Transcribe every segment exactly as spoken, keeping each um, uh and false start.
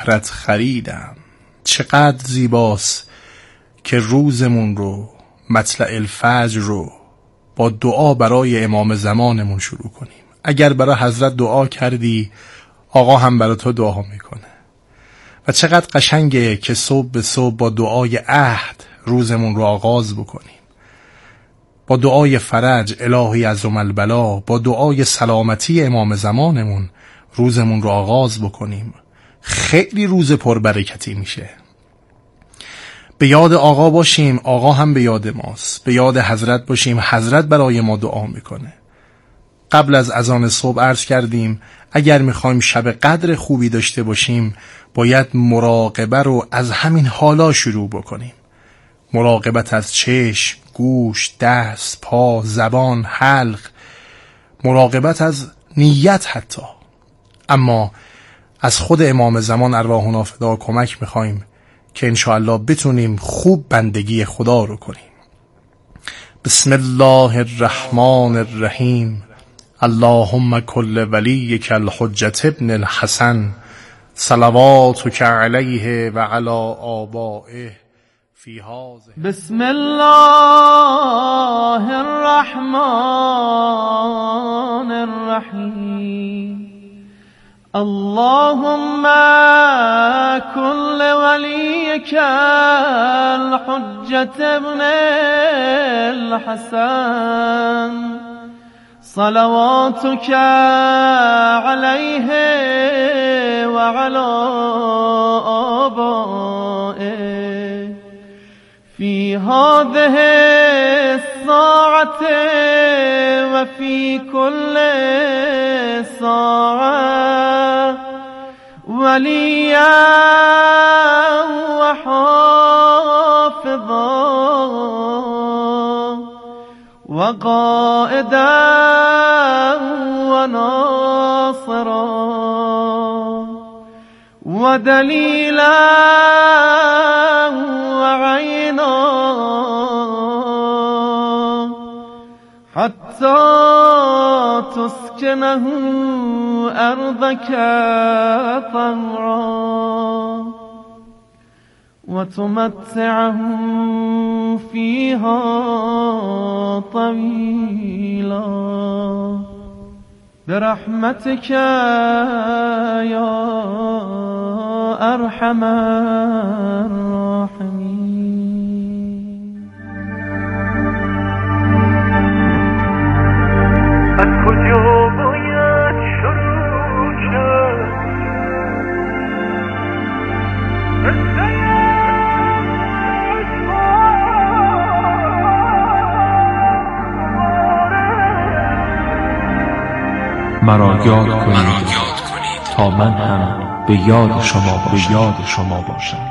بهرت خریدم. چقدر زیباست که روزمون رو، مطلع الفجر رو با دعا برای امام زمانمون شروع کنیم. اگر برای حضرت دعا کردی، آقا هم برای تو دعا میکنه. و چقدر قشنگه که صبح به صبح با دعای عهد روزمون رو آغاز بکنیم، با دعای فرج الهی عزم البلا، با دعای سلامتی امام زمانمون روزمون رو آغاز بکنیم. خیلی روز پربرکتی میشه. به یاد آقا باشیم، آقا هم به یاد ماست. به یاد حضرت باشیم، حضرت برای ما دعا میکنه. قبل از اذان صبح عرض کردیم اگر میخوایم شب قدر خوبی داشته باشیم باید مراقبه رو از همین حالا شروع بکنیم. مراقبت از چشم، گوش، دست، پا، زبان، حلق، مراقبت از نیت حتی. اما از خود امام زمان ارواحنا فدا کمک میخوایم که انشاءالله بتونیم خوب بندگی خدا رو کنیم. بسم الله الرحمن الرحیم. اللهم کل ولیک الحجة ابن الحسن صلواتک علیه و علی آبائه فی هذه. بسم الله الرحمن الرحیم. اللهم كل وليك الحجة ابن الحسن صلواتك عليه وعلى آبائه في هذه الساعة وفي كل ساعة وليا وحافظا وقائدا وناصرا ودليلا وعينا حتى تسكنه أرضك طهرا وتمتعه فيها طويلا برحمتك يا أرحم الراحمين. از کجا باید شروع کرد مرا یاد کنید تا من هم به یاد شما به یاد شما باشم.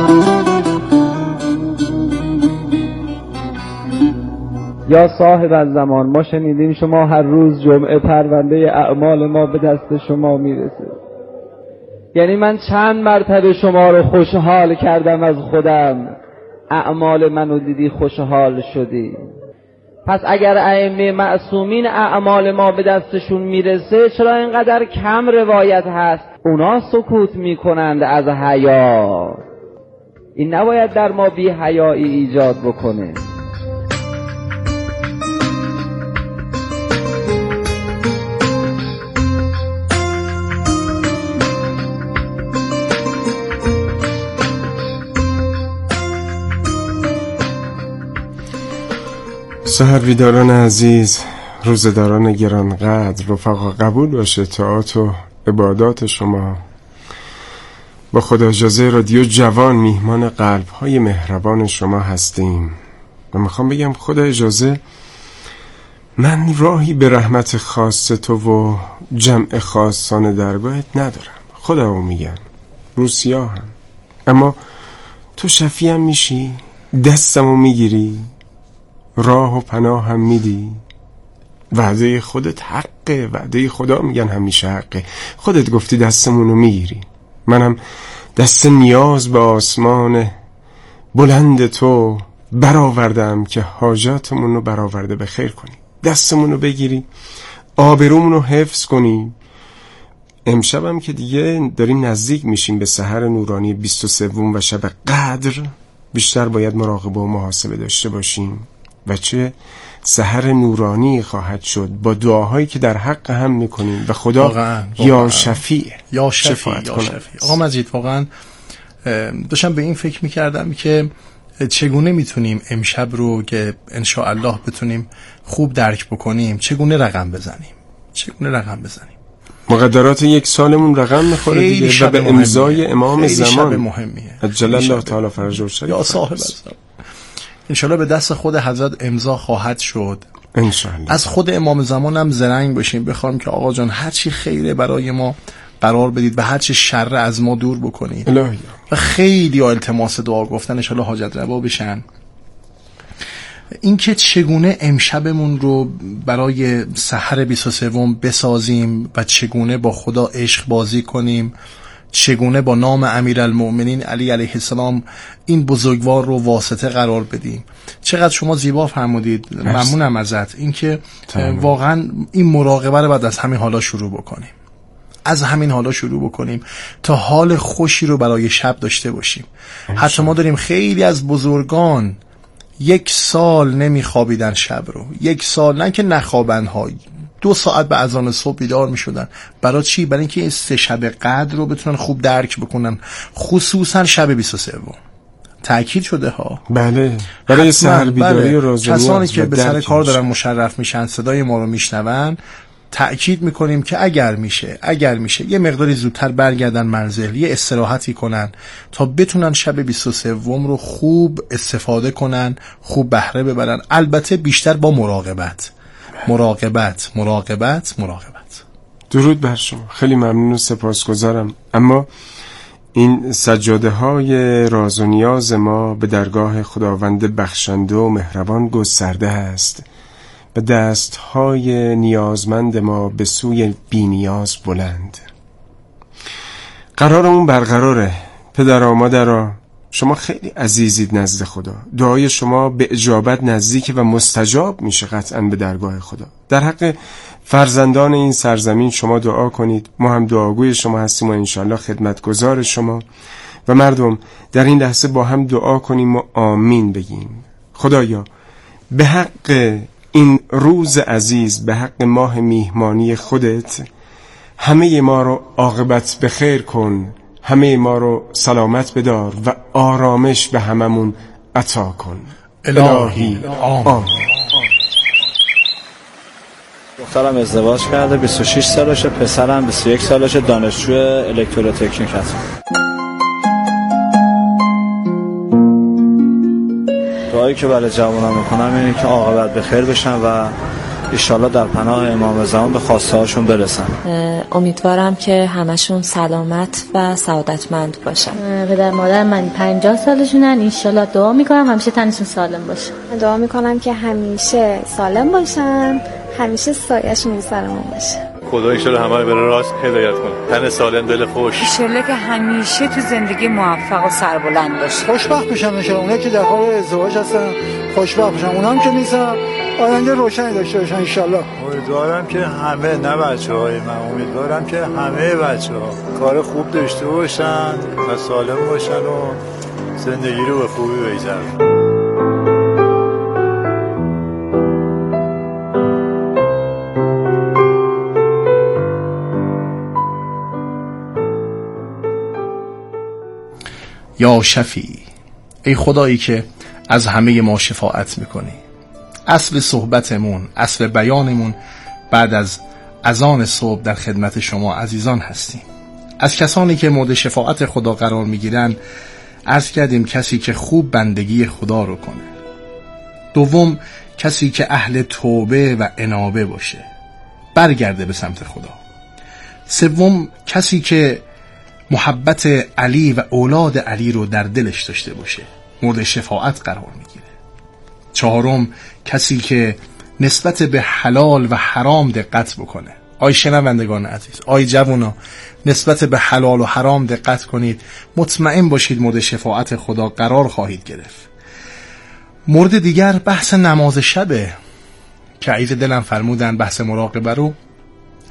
یا صاحب الزمان، ما شنیدیم شما هر روز جمعه پرونده اعمال ما به دست شما میرسه. یعنی من چند مرتبه شما رو خوشحال کردم از خودم، اعمال منو دیدی خوشحال شدی. پس اگر ائمه معصومین اعمال ما به دستشون میرسه چرا اینقدر کم روایت هست اونا سکوت میکنند از حیا؟ این نباید در ما بی حیایی ایجاد بکنه. سحرویداران عزیز، روزداران گرانقدر، رفقا، قبول باشه طاعات و عبادات شما. با خدا اجازه رادیو جوان میهمان قلب‌های مهربان شما هستیم و میخوام بگم خدا اجازه من راهی به رحمت خاص تو و جمع خاصان درگاهت ندارم. خدا رو میگم روسیا هم، اما تو شفیعم میشی، دستمو میگیری، راه و پناه هم میدی. وعده خودت حقه، وعده خدا میگن همیشه حقه. خودت گفتی دستمونو میگیری. منم دست نیاز به آسمان بلند تو برآوردم که حاجاتمونو برآورده به خیر کنی. دستمونو بگیری، آبرومونو حفظ کنی، امشب هم که دیگه داریم نزدیک میشیم به سحر نورانی بیست و سوم و شب قدر، بیشتر باید مراقبه و محاسبه داشته باشیم و چه سحر نورانی خواهد شد با دعاهایی که در حق هم میکنیم و خدا واقعا، واقعا. یا شفیع یا شفیع یا شفیع. آقا مجید واقعا داشتم به این فکر میکردم که چگونه میتونیم امشب رو که انشاءالله بتونیم خوب درک بکنیم چگونه رقم بزنیم چگونه رقم بزنیم مقدرات یک سالمون رقم میخوره دیگه و به امضای امام زمان شب مهمیه عجل الله تعالی فرجه شریف یا صاحب الزمان انشاءالله به دست خود حضرت امضا خواهد شد انشاءالله. از خود امام زمان هم زرنگ باشیم بخوام که آقا جان هر چی خیره برای ما قرار بدید و هر چی شر از ما دور بکنید الهی. و خیلی التماس دعا گفتن انشاءالله حاجت روا بشن. اینکه چگونه امشبمون رو برای سحر بیست و سوم بسازیم و چگونه با خدا عشق بازی کنیم، چگونه با نام امیرالمؤمنین علی علیه السلام این بزرگوار رو واسطه قرار بدیم. چقدر شما زیبا فرمودید، ممنونم ازت. اینکه واقعا این مراقبه رو بعد از همین حالا شروع بکنیم، از همین حالا شروع بکنیم تا حال خوشی رو برای شب داشته باشیم. حتی ما داریم خیلی از بزرگان یک سال نمیخوابیدن شب رو، یک سال نه که نخوابن ها، دو ساعت به اذان صبح بیدار میشدن. برای چی؟ برای اینکه این سه شب قدر رو بتونن خوب درک بکنن، خصوصا شب بیست و سوم تأکید شده ها. بله برای سحر بیداری و روزه نیاز. کسانی که به سر کار دارن مشرف میشن صدای ما رو میشنون، تأکید میکنیم که اگر میشه اگر میشه یه مقداری زودتر برگردن منزل، یه استراحتی کنن تا بتونن شب بیست و سوم رو خوب استفاده کنن، خوب بهره ببرن. البته بیشتر با مراقبت مراقبت مراقبت مراقبت. درود بر شما، خیلی ممنون و سپاسگزارم. اما این سجاده های راز و نیاز ما به درگاه خداوند بخشنده و مهربان گسترده است و دست های نیازمند ما به سوی بی نیاز بلند. قرارمون برقراره. پدر و مادرها، شما خیلی عزیزید نزد خدا. دعای شما به اجابت نزدیک و مستجاب میشه قطعا به درگاه خدا. در حق فرزندان این سرزمین شما دعا کنید. ما هم دعاگوی شما هستیم و انشالله خدمتگزار شما و مردم در این لحظه با هم دعا کنیم و آمین بگیم. خدایا به حق این روز عزیز، به حق ماه میهمانی خودت، همه ما رو عاقبت به خیر کن، همه ما رو سلامت بدار و آرامش به هممون عطا کن الهی. آمین. دخترم ازدواج کرده، بیست و شش سالشه، پسرم بیست و یک سالشه، دانشجو الکترotechniک هست. دعایی که برای جوانان میکنم اینه که عاقبت به خیر بشن و انشالله در پناه امام زمان به خواسته هاشون برسن. امیدوارم که همشون سلامت و سعادتمند باشن. پدر مادر من پنجاه سالشونن، انشالله دعا میکنم همیشه تنشون سالم باشه. دعا میکنم که همیشه سالم باشن، همیشه سایه‌شون سرمون باشه. خدا انشالله همه رو به راست هدایت کنه، تن سالم دل خوش. انشالله که همیشه تو زندگی موفق و سربلند باشه. خوشبخت بشن انشالله. اونایی که در حال ازدواج هستن خوشبخت بشن، اونا هم که نیستن آینده روشنی داشته باشن انشالله. امیدوارم که همه، نه بچه‌های من، امیدوارم که همه بچه‌ها کار خوب داشته باشن و سالم باشن و زندگی رو به خوبی بگذرونن. یا شفیع، ای خدایی که از همه ما شفاعت میکنی. اصل صحبتمون، اصل بیانمون بعد از اذان صبح در خدمت شما عزیزان هستیم. از کسانی که مورد شفاعت خدا قرار میگیرن عرض کردیم کسی که خوب بندگی خدا رو کنه. دوم کسی که اهل توبه و انابه باشه، برگرده به سمت خدا. سوم کسی که محبت علی و اولاد علی رو در دلش داشته باشه، مورد شفاعت قرار میگیره. چهارم کسی که نسبت به حلال و حرام دقت بکنه. آی شنوندگان عزیز، آی جوانا، نسبت به حلال و حرام دقت کنید، مطمئن باشید مورد شفاعت خدا قرار خواهید گرفت. مورد دیگر بحث نماز شبه که عزیز دلم فرمودن بحث مراقبه رو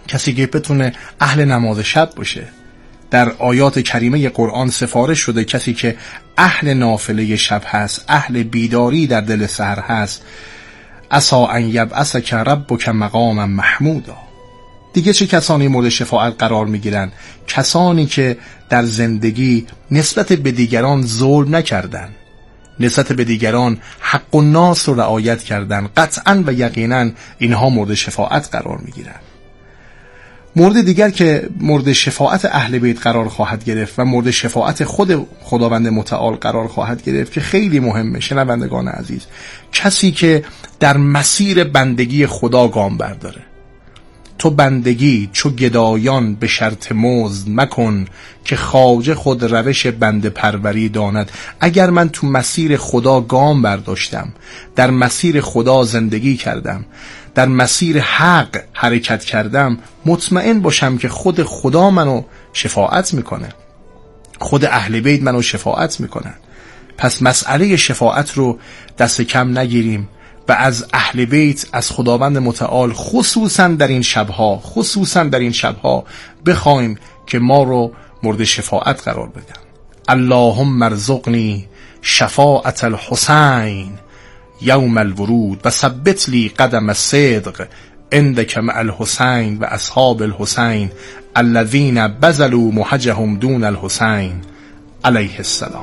کسی که بتونه اهل نماز شب باشه. در آیات کریمه قرآن سفارش شده کسی که اهل نافله شب هست، اهل بیداری در دل سحر هست، عسا ان یبعثک ربک مقاما محمودا. دیگه چه کسانی مورد شفاعت قرار میگیرن؟ کسانی که در زندگی نسبت به دیگران ظلم نکردن، نسبت به دیگران حق الناس رو رعایت کردن. قطعا و یقینا اینها مورد شفاعت قرار میگیرن. مورد دیگر که مورد شفاعت اهل بیت قرار خواهد گرفت و مورد شفاعت خود خداوند متعال قرار خواهد گرفت که خیلی مهمه شنوندگان عزیز، کسی که در مسیر بندگی خدا گام برداره. تو بندگی چو گدایان به شرط مزد مکن، که خواجه خود روش بنده پروری داند. اگر من تو مسیر خدا گام برداشتم، در مسیر خدا زندگی کردم، در مسیر حق حرکت کردم، مطمئن باشم که خود خدا منو شفاعت میکنه، خود اهل بیت منو شفاعت میکنن. پس مسئله شفاعت رو دست کم نگیریم و از اهل بیت، از خداوند متعال خصوصا در این شبها خصوصا در این شبها بخوایم که ما رو مورد شفاعت قرار بدن. اللهم ارزقنی شفاعت الحسین یوم الورود و ثبت لی قدم الصدق عندک مع الحسین و اصحاب الحسین الذین بذلوا محجهم دون الحسین علیه السلام.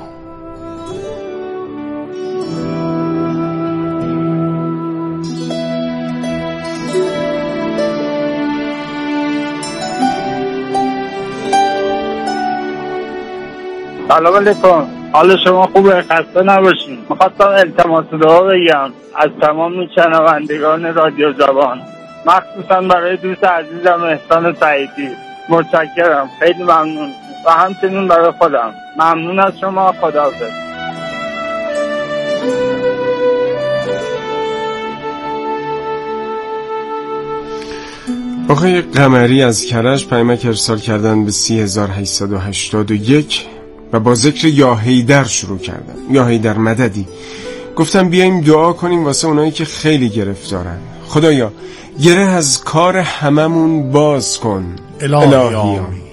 سلام علیکم، حال شما خوبه؟ خسته نباشین. میخواستم التماس دعا بگم از تمام شنوندگان رادیو جوان، مخصوصا برای دوست عزیزم احسان سعیدی. متشکرم، خیلی ممنون. و همچنین برای خودم ممنون از شما. خداحافظ. آقای قمری از کرج پیامک ارسال کردن به سی هزار و هشتصد و هشتاد و یک و با ذکر یا حیدر شروع کردن. یا حیدر مددی. گفتم بیایم دعا کنیم واسه اونایی که خیلی گرفتارن. خدایا گره از کار هممون باز کن. الهی, الهی آمین.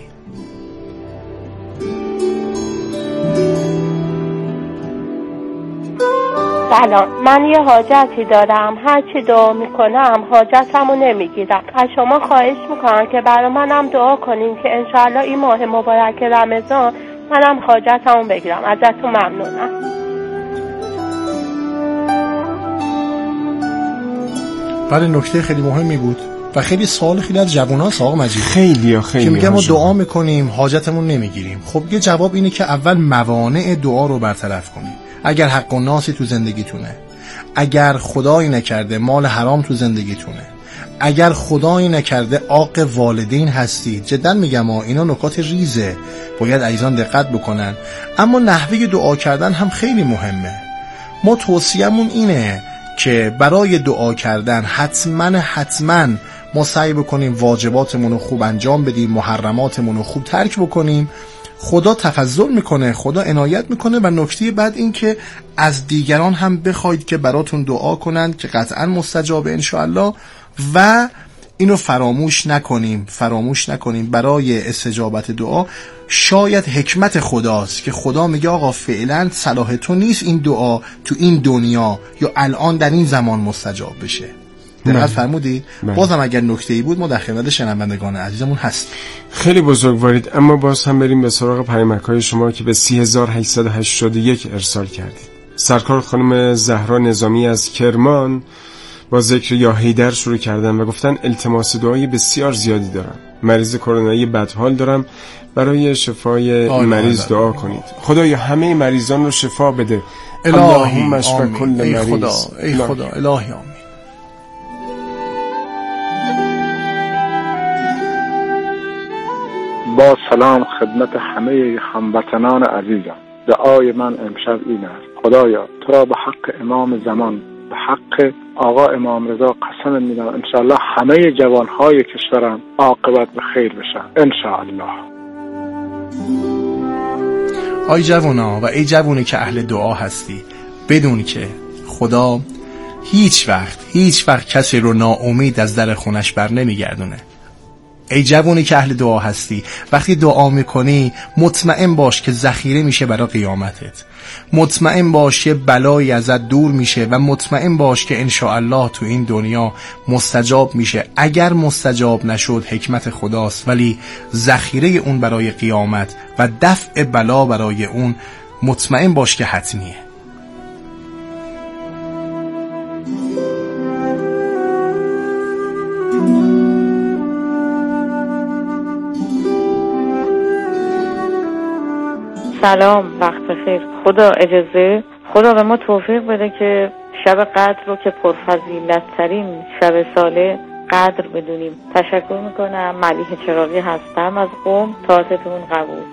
سلام، من یه حاجتی دارم، هرچی دعا میکنم حاجتمو نمیگیرم. از شما خواهش میکنم که برای منم دعا کنیم که انشاءالله این ماه مبارک رمضان منم حاجتمو بگیرم. ازتون ممنونم. بله، نکته خیلی مهمی بود و خیلی سوال خیلی از جواناست آقا مجید. خیلی ها خیلی که میگه ما دعا میکنیم حاجتمون نمیگیریم. خب یه جواب اینه که اول موانع دعا رو برطرف کنیم. اگر حق الناسی تو زندگیتونه، اگر خدایی نکرده مال حرام تو زندگیتونه، اگر خدایی نکرده عاق والدین هستید، جدا میگم ها اینا نکات ریزه، باید عزیزان دقت بکنن. اما نحوه دعا کردن هم خیلی مهمه. ما توصیه‌مون اینه که برای دعا کردن حتما حتما ما سعی بکنیم واجباتمون رو خوب انجام بدیم، محرماتمون رو خوب ترک بکنیم. خدا تفضل میکنه، خدا عنایت میکنه. و نکته بعد این که از دیگران هم بخواید که براتون دعا کنند که قطعا مستجابه انشاءالله. و اینو فراموش نکنیم فراموش نکنیم برای استجابت دعا شاید حکمت خداست که خدا میگه آقا فعلا صلاح تو نیست این دعا تو این دنیا یا الان در این زمان مستجاب بشه. دقت فرمودید؟ بازم اگر نکته‌ای بود ما در خدمت شنوندگان عزیزمون هستیم. خیلی بزرگوارید. اما باز هم بریم به سراغ پیامک‌های شما که به سی هزار و هشتصد و هشتاد و یک ارسال کردید. سرکار خانم زهرا نظامی از کرمان با ذکر یا حیدر شروع کردن و گفتن التماس دعای بسیار زیادی دارم. مریض کرونایی بدحال دارم، برای شفای این مریض دعا کنید. خدایا همه مریضان رو شفا بده. اللهم اشفا کل مریض. ای خدا ای خدا الهی آمین. با سلام خدمت همه هموطنان عزیزم. دعای من امشب این است: خدایا تو را به حق امام زمان، به حق آقا امام رضا قسم میدم انشاءالله همه جوانهای کشورم عاقبت به خیر بشن انشاءالله. آی جوانا و ای جوانی که اهل دعا هستی، بدون که خدا هیچ وقت هیچ وقت کسی رو ناامید از در خونش بر نمیگردونه. ای جوونی که اهل دعا هستی، وقتی دعا میکنی مطمئن باش که ذخیره میشه برای قیامتت، مطمئن باش که بلایی ازت دور میشه و مطمئن باش که انشاءالله تو این دنیا مستجاب میشه. اگر مستجاب نشد حکمت خداست، ولی ذخیره اون برای قیامت و دفع بلا برای اون مطمئن باش که حتمیه. سلام، وقت بخیر. خدا اجازه خدا به ما توفیق بده که شب قدر رو که پرفضیلت ترین شب ساله قدر بدونیم. تشکر میکنم. ملیح چراغی هستم از قم. تاعتتون قبول.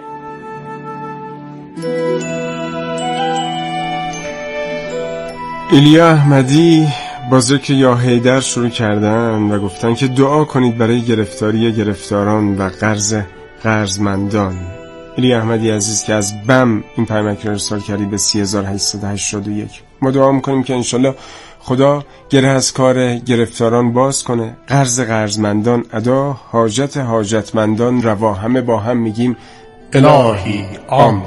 ایلیا احمدی با ذکر یا حیدر شروع کردن و گفتن که دعا کنید برای گرفتاری گرفتاران و قرض قرضمندان. ایلیا احمدی عزیز که از بم این پیامک رو ارسال کردی به سی هزار و هشتصد و هشتاد و یک. ما دعا میکنیم که انشالله خدا گره از کار گرفتاران باز کنه، قرض قرضمندان ادا، حاجت حاجتمندان روا. همه با هم میگیم الهی آمین.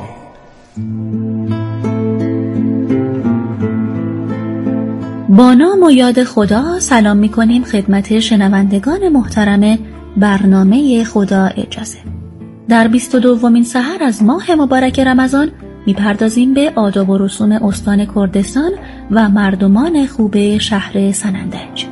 با نام و یاد خدا سلام میکنیم خدمت شنوندگان محترم برنامه خدا اجازه. در بیست و دومین سحر از ماه مبارک رمضان میپردازیم به آداب و رسوم استان کردستان و مردمان خوب شهر سنندج.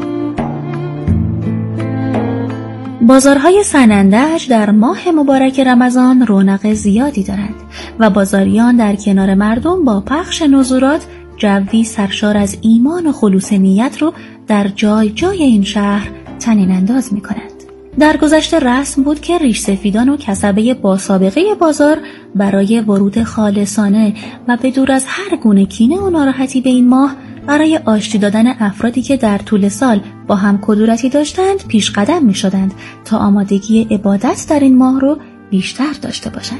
بازارهای سنندج در ماه مبارک رمضان رونق زیادی دارند و بازاریان در کنار مردم با پخش نذورات جوی سرشار از ایمان و خلوص نیت رو در جای جای این شهر طنین انداز می‌کنند. در گذشته رسم بود که ریش سفیدان و کسبه با سابقه بازار برای ورود خالصانه و به دور از هر گونه کینه و ناراحتی به این ماه برای آشتی دادن افرادی که در طول سال با هم کدورتی داشتند پیش قدم می شدند تا آمادگی عبادت در این ماه رو بیشتر داشته باشند.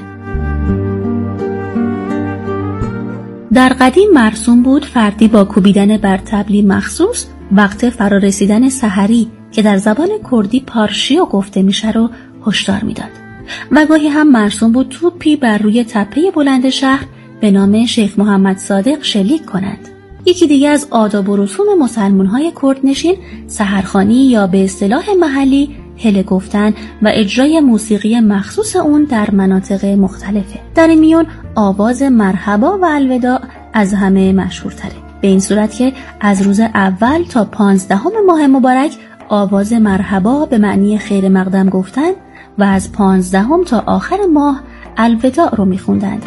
در قدیم مرسوم بود فردی با کوبیدن بر طبلی مخصوص وقت فرارسیدن سحری که در زبان کردی پارشیو گفته میشه رو هشدار میداد و گاهی هم مرسوم بود توپی بر روی تپه بلند شهر به نام شیخ محمد صادق شلیک کنند. یکی دیگه از آداب و رسوم مسلمان‌های کردنشین سحرخوانی یا به اصطلاح محلی هله گفتن و اجرای موسیقی مخصوص اون در مناطق مختلفه. در این میون آواز مرحبا و الوداع از همه مشهورتره، به این صورت که از روز اول تا پانزدهم ماه مبارک آواز مرحبا به معنی خیر مقدم گفتن و از پانزدهم تا آخر ماه الوداع رو میخوندند.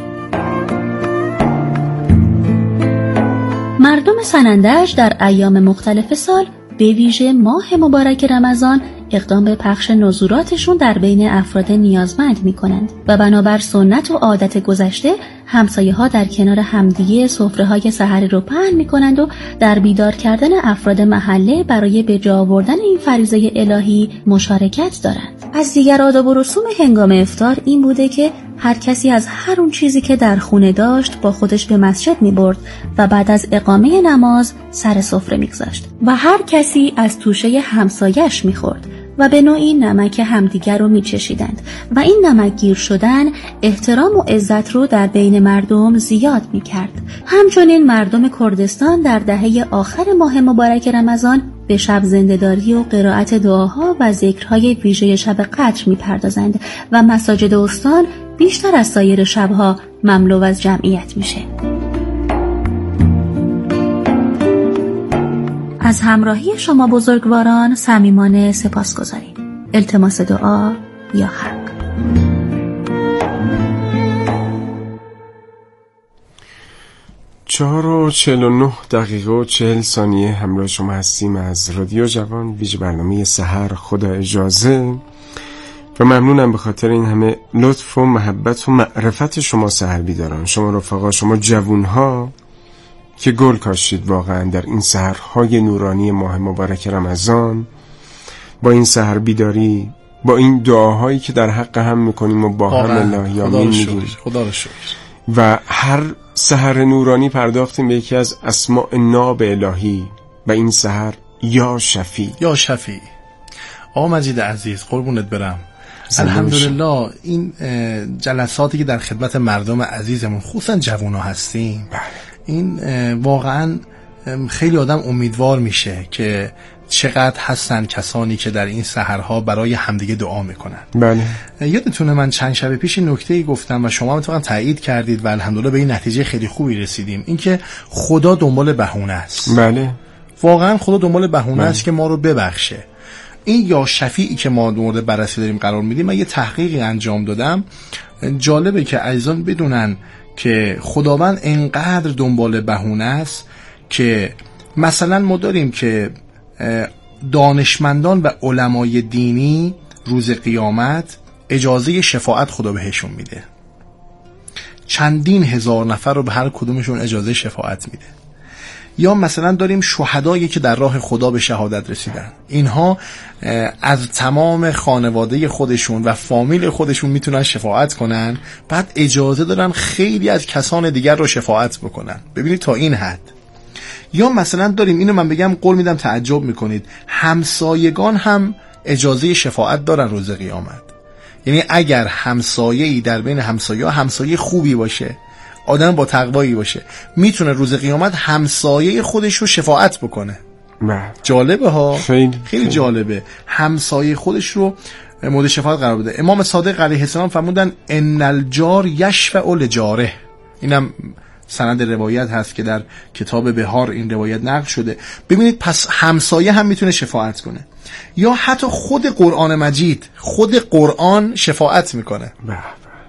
مردم سنندج در ایام مختلف سال به ویژه ماه مبارک رمضان اقدام به پخش نذوراتشون در بین افراد نیازمند می کنند و بنابر سنت و عادت گذشته همسایه ها در کنار همدیگه سفره های سحری رو پهن می کنند و در بیدار کردن افراد محله برای به جا آوردن این فریضه الهی مشارکت دارند. از دیگر آداب و رسوم هنگام افطار این بوده که هر کسی از هر اون چیزی که در خونه داشت با خودش به مسجد می برد و بعد از اقامه نماز سر سفره می گذاشت و هر کسی از توشه همسایش می خورد و به نوعی نمک همدیگر رو می چشیدند و این نمکگیر شدن احترام و عزت رو در بین مردم زیاد می کرد. همچنین مردم کردستان در دهه آخر ماه مبارک رمضان به شب زنده‌داری و قرائت دعاها و ذکرهای ویژه شب قدر می پردازند و مساجد استان بیشتر از سایر شبها مملو از جمعیت میشه. از همراهی شما بزرگواران صمیمانه سپاسگزاریم. التماس دعا یا حق. چهار و چهل و نه دقیقه و چهل ثانیه همراه شما هستیم از رادیو جوان، ویژه برنامه سحر خدا اجازه، و ممنونم به خاطر این همه لطف و محبت و معرفت شما سحر بیداران، شما رفقا، شما جوونها که گل کاشید واقعا در این سحرهای نورانی ماه مبارک رمضان، با این سحر بیداری، با این دعاهایی که در حق هم میکنیم و با هم الله آمین میگیم. خدا رو شکر. و هر سحر نورانی پرداختیم به یکی از اسماء ناب الهی و این سحر یا شفیع. یا شفیع. آقا مجید عزیز قربونت برم. الحمدلله این جلساتی که در خدمت مردم عزیزمون خصوصا جوونا هستیم این واقعا خیلی آدم امیدوار میشه که چقدر هستن کسانی که در این سحرها برای همدیگه دعا میکنن. بله. یادتونه من چند شب پیش این نکته‌ای گفتم و شما هم تایید کردید و الحمدلله به این نتیجه خیلی خوبی رسیدیم، اینکه خدا دنبال بهونه است. بله. واقعا خدا دنبال بهونه است که ما رو ببخشه. این یا شفیعی که ما مورد بررسی داریم قرار میدیم، من یه تحقیقی انجام دادم، جالبه که عزیزان بدونن که خداوند انقدر دنبال بهونه است که مثلا ما داریم که دانشمندان و علمای دینی روز قیامت اجازه شفاعت خدا بهشون میده، چندین هزار نفر رو به هر کدومشون اجازه شفاعت میده. یا مثلا داریم شهدایی که در راه خدا به شهادت رسیدن، اینها از تمام خانواده خودشون و فامیل خودشون میتونن شفاعت کنن، بعد اجازه دارن خیلی از کسان دیگر رو شفاعت بکنن. ببینید تا این حد. یا مثلا داریم، اینو من بگم قول میدم تعجب میکنید، همسایگان هم اجازه شفاعت دارن روز قیامت. یعنی اگر همسایه‌ای در بین همسایه‌ها همسایه خوبی باشه، آدم با تقوایی باشه، میتونه روز قیامت همسایه خودش رو شفاعت بکنه. جالبه ها، خیلی, خیلی جالبه، همسایه خودش رو مورد شفاعت قرار بده. امام صادق علیه السلام فرمودن ان الجار یشفع لجاره، اینم سند روایت هست که در کتاب بهار این روایت نقل شده. ببینید پس همسایه هم میتونه شفاعت کنه. یا حتی خود قرآن مجید، خود قرآن شفاعت میکنه. بله.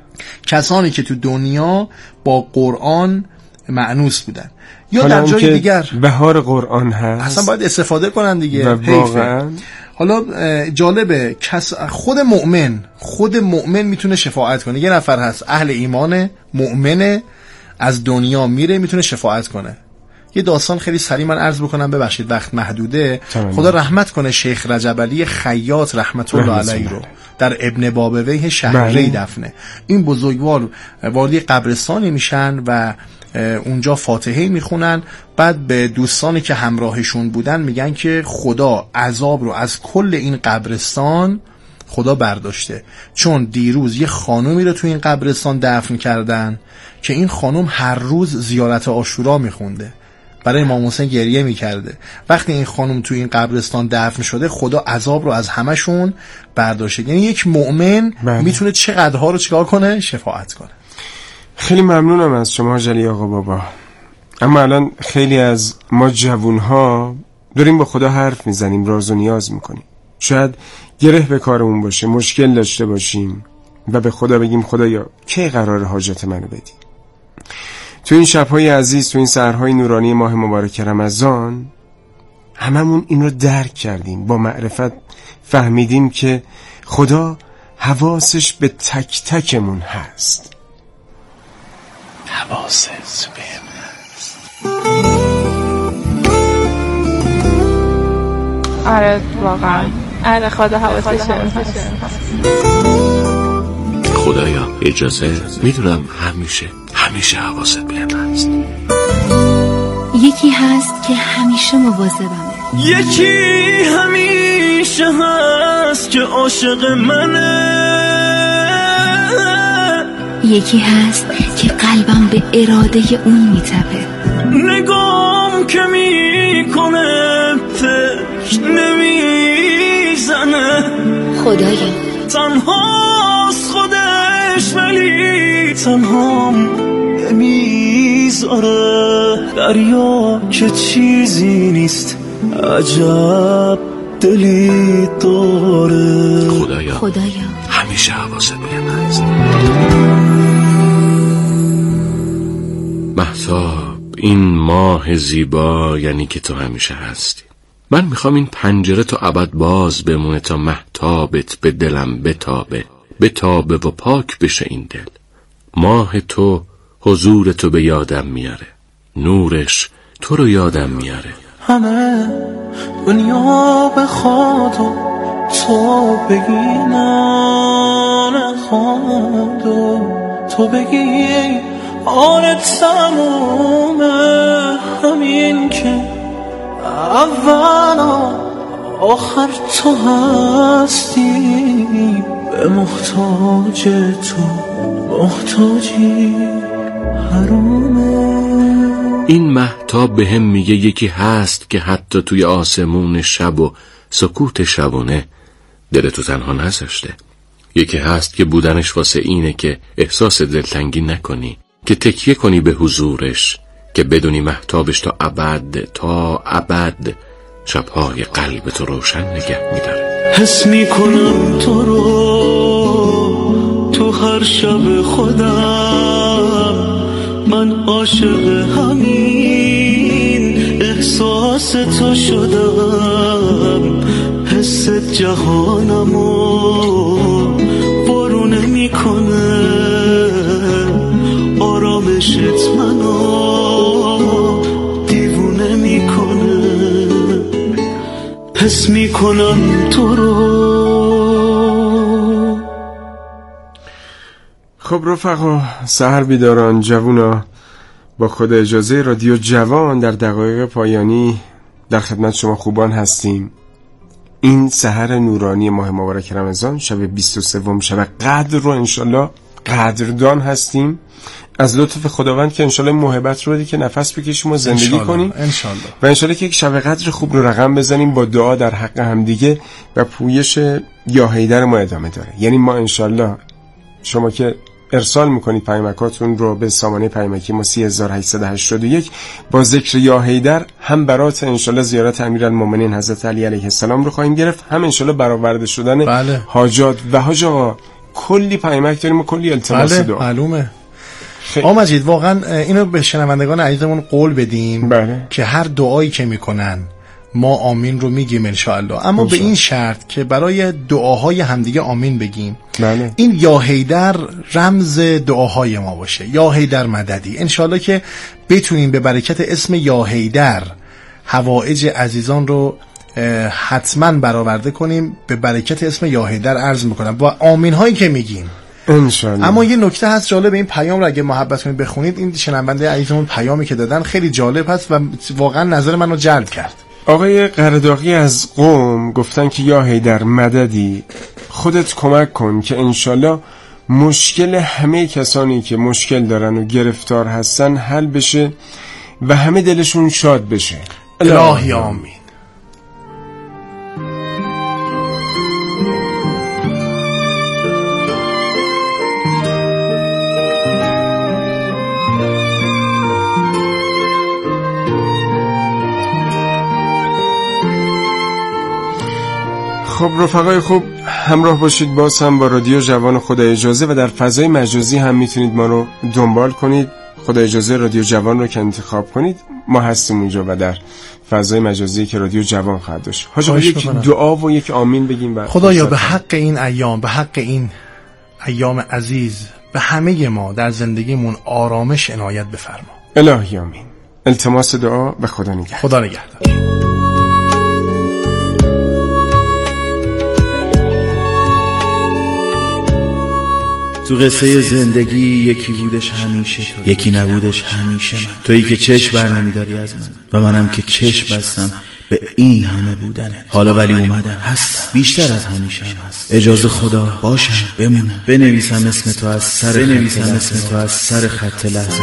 کسانی که تو دنیا با قرآن مأنوس بودن. یا در جای دیگر بهار قرآن هست، اصلا باید استفاده کنن دیگه. واقعا حالا جالبه، کس خود مؤمن خود مؤمن میتونه شفاعت کنه. یه نفر هست اهل ایمان مؤمنه، از دنیا میره میتونه شفاعت کنه. یه داستان خیلی سریع من عرض بکنم، ببخشید وقت محدوده. تمام. خدا رحمت کنه شیخ رجب علی خیاط رحمت الله علیه رو در ابن بابویه شهر ری دفنه. این بزرگوار وارد قبرستانی میشن و اونجا فاتحه میخونن، بعد به دوستانی که همراهشون بودن میگن که خدا عذاب رو از کل این قبرستان خدا برداشته، چون دیروز یه خانومی رو تو این قبرستان دفن کردن که این خانم هر روز زیارت عاشورا میخونده، برای امام حسین گریه میکرده. وقتی این خانم تو این قبرستان دفن شده، خدا عذاب رو از همشون برداشته. یعنی یک مؤمن بله. میتونه چقدرها رو چیکار کنه؟ شفاعت کنه. خیلی ممنونم از شما جلی آقا بابا. اما الان خیلی از ما جوونها داریم با خدا حرف میزنیم، راز و نیاز میکنیم، شاید گره به کارمون باشه، مشکل داشته باشیم و به خدا بگیم خدایا کی قرار حاجت منو بدی؟ تو این شب‌های عزیز، تو این سحرهای نورانی ماه مبارک رمضان، هممون این رو درک کردیم، با معرفت فهمیدیم که خدا حواسش به تک تکمون هست. حواسش به من هست. آره واقعا، آره خدا حواسش به من هست. خدایا اجازه، میدونم همیشه همیشه حواست به من هست. یکی هست که همیشه مواظبمه، یکی همیشه هست که عاشق منه، یکی هست که قلبم به اراده اون میتپه، نگام که میکنه فکر نمیزنه، خدایا تنهاست خودش ولی تنهام نمیذاره، دریا که چیزی نیست عجب دلی داره. خدایا خدایا همیشه حواست به من هست. مهتاب، این ماه زیبا یعنی که تو همیشه هستی. من میخوام این پنجره تا ابد باز بمونه تا مهتابت به دلم بتابه، بتابه و پاک بشه این دل. ماه تو حضور تو به یادم میاره، نورش تو رو یادم میاره. همه دنیا بخواد و تو بگی نه نخواد و تو بگی حالت تمومه، همین که اولا آخر تو هستی، به محتاج تو محتاجی حرامه. این مهتاب به هم میگه یکی هست که حتی توی آسمون شب و سکوت شبانه دل تو تنها نذاشته. یکی هست که بودنش واسه اینه که احساس دلتنگی نکنی، که تکیه کنی به حضورش، که بدونی مهتابش تا ابد تا ابد شبهای قلب تو روشن نگه میداره. حس میکنم تو رو تو هر شب خودم، من عاشق همین احساس تو شدم. حس جهانمو بارونه میکنه، آرامشت منو دیوونه میکنه. حس میکنم تو رو. خب رفقا، سحر بیداران، جوونا، با خدا اجازه رادیو جوان در دقایق پایانی در خدمت شما خوبان هستیم. این سحر نورانی ماه مبارک رمضان، شب بیست و سوم، شب قدر رو انشالله قدردان هستیم از لطف خداوند که انشالله محبت رو بدی که نفس بکشیم و زندگی انشالله. کنیم انشالله. و انشالله که یک شب قدر خوب رو رقم بزنیم با دعا در حق همدیگه و پویش یا حیدر ما ادامه داره. یعنی ما انشالله، شما که ارسال میکنید پیامکاتون رو به سامانه پیامکی ما سه هزار و هشتصد و هشتاد و یک با ذکر یا حیدر، هم برات انشالله زیارت امیرالمومنین حضرت علی علیه السلام رو خواهیم گرفت، هم انشالله برآورده شدن بله. حاجات و حاج آقا کلی پیامک داریم و کلی التماس بله. دعا. معلومه. آقا مجید، واقعا اینو به شنوندگان عزیزمون قول بدیم بله. که هر دعایی که میکنن ما آمین رو میگیم انشاءالله، اما به این شرط که برای دعاهای همدیگه آمین بگیم. بله. این یا حیدر رمز دعاهای ما باشه، یا حیدر مددی، انشاءالله که بتونیم به برکت اسم یا حیدر حوائج عزیزان رو حتما برآورده کنیم. به برکت اسم یا حیدر عرض میکنم و آمین هایی که میگیم انشالله. اما یه نکته هست جالب، این پیام رو اگه محبت کنید بخونید، این شنونده عزیزمون پیامی که دادن خیلی جالب هست و واقعا نظر منو جلب کرد. آقای قرداغی از قم گفتن که یا حیدر مددی، خودت کمک کن که انشالله مشکل همه کسانی که مشکل دارن و گرفتار هستن حل بشه و همه دلشون شاد بشه. الهی آمین. خب رفقای خوب، همراه باشید باز هم با رادیو جوان خدا اجازه و در فضای مجازی هم میتونید ما رو دنبال کنید. خدا اجازه رادیو جوان رو که انتخاب کنید، ما هستیم اونجا و در فضای مجازی که رادیو جوان خواهد داشت. حاجا یک دعا و یک آمین بگیم. خدایا به حق این ایام، به حق این ایام عزیز، به همه ما در زندگیمون آرامش عنایت بفرما. الهی آمین. التماس دعا و خدا نگهدار. خدا نگهدار. تو قصه زندگی یکی بودش همیشه تو، یکی نبودش همیشه من. تویی که چشم بر نمیداری از من و منم که چشم بستم به این همه بودنه. حالا ولی اومدم، هست بیشتر از همیشه هم هست. اجازه خدا باشم، بمونم، بنویسم اسم تو از سر بنویسم اسم تو از سر خط لحظه.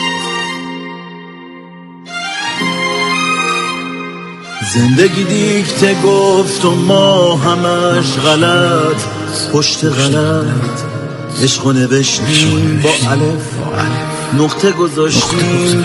زندگی دیکته گفت و ما همش غلط پشت غلط، عشق و نوشتیم با الف نقطه گذاشتیم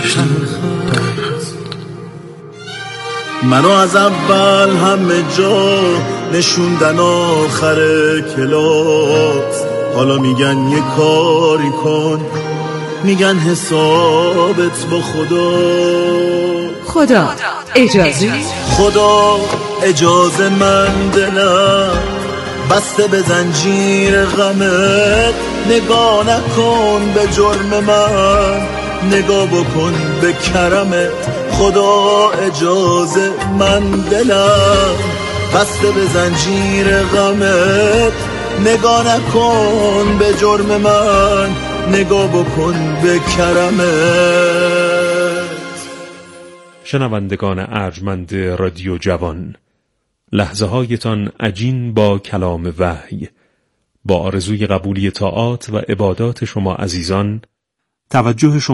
منو از اول همه جا نشوندن آخر کلاس. حالا میگن یه کاری کن، میگن حسابت با خدا. خدا اجازه خدا اجازه من دلم بسته به زنجیر غمت، نگاه نکن به جرم من، نگاه بکن به کرمت. خدا اجازه من دلم بسته به زنجیر غمت، نگاه نکن به جرم من، نگاه بکن به کرمت. شنوندگان ارجمند رادیو جوان، لحظه هایتان عجین با کلام وحی. با آرزوی قبولی طاعات و عبادات شما عزیزان، توجه شما